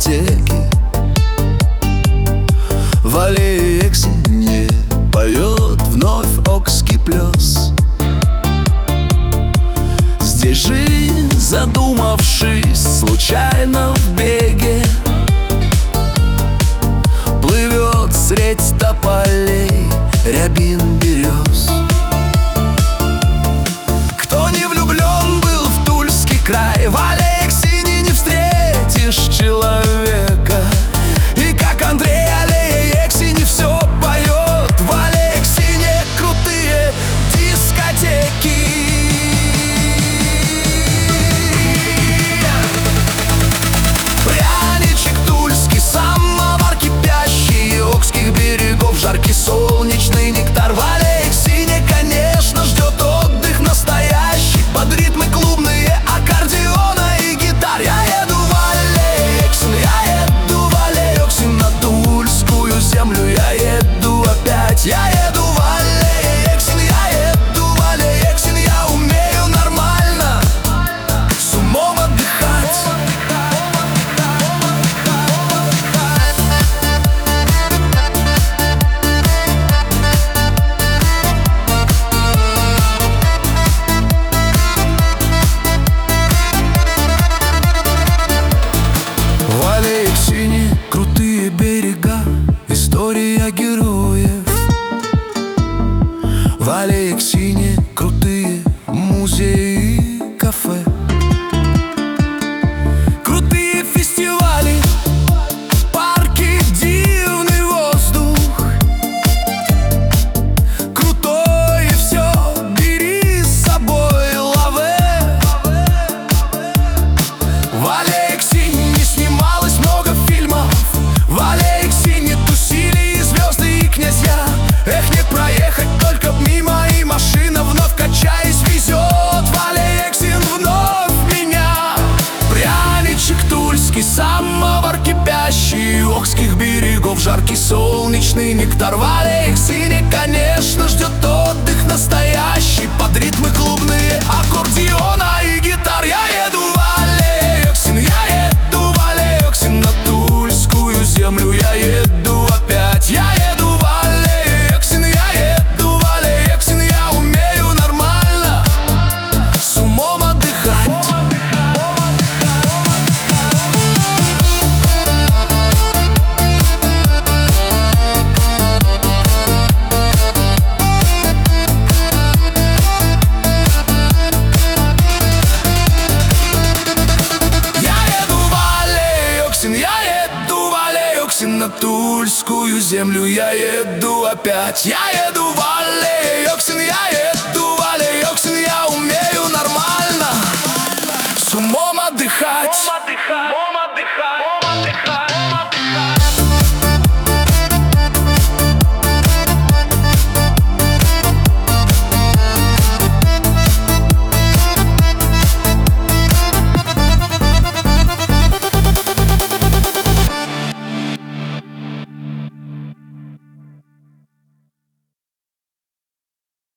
дискотеки. В аллее Эксине поет вновь окский плес. Здесь жизнь, задумавшись случайно в беге, плывет средь тополей рябин берез. Кто не влюблен был в Тульский край, в аллее Эксине не встретишь человека. И как Андрей аллея Эксине все поет. В аллее Эксине крутые дискотеки. Пряничек тульский, самовар кипящий, окских берегов жаркий солнечный нектар. В аллее Эксине, конечно, ждет отдых настоящий, под ритмы клубные аккордеона и гитар. Я еду в аллее Эксин, я еду в аллее Эксин, на тульскую землю я еду опять. Я еду в аллее Эксин, я еду в аллее Эксин, я умею нормально с умом отдыхать. В аллее Эксине крутые берега, история героев. В аллее Эксине крутые музеи и кафе, крутые фестивали, парки, дивный воздух. Крутое все, бери с собой лаве. В аллее Эксине не снималось много фильмов. В аллее Эксине тусили и звезды, и князья. Эх, не проехать только мимо, и машина вновь, качаясь, везет. В аллее Эксин вновь меня. Пряничек тульский, самовар кипящий, окских берегов жаркий солнечный нектар. В аллее Эксине, конечно, ждет отдых настоящий, под ритмы клубные аккордеона и гитар. Я еду в аллее Эксин, я еду в аллее Эксин, на тульскую землю я еду опять. Я еду в аллее Эксин, я еду в аллее Эксин, я умею нормально с умом отдыхать. Я еду в аллее Эксин, на тульскую землю я еду опять. Я еду в аллее Эксин, я еду.